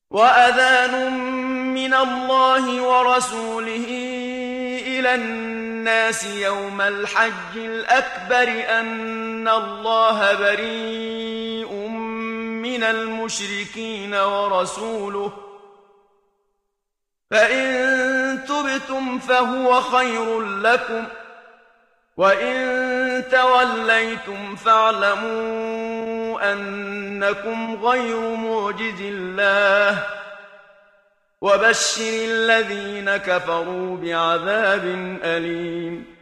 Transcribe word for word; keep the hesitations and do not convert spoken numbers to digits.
وأذان من الله ورسوله إلى الناس يوم الحج الأكبر أن الله بريء من المشركين ورسوله فإن تبتم فهو خير لكم وإن توليتم فاعلموا أنكم غير معجز الله وبشر الذين كفروا بعذاب أليم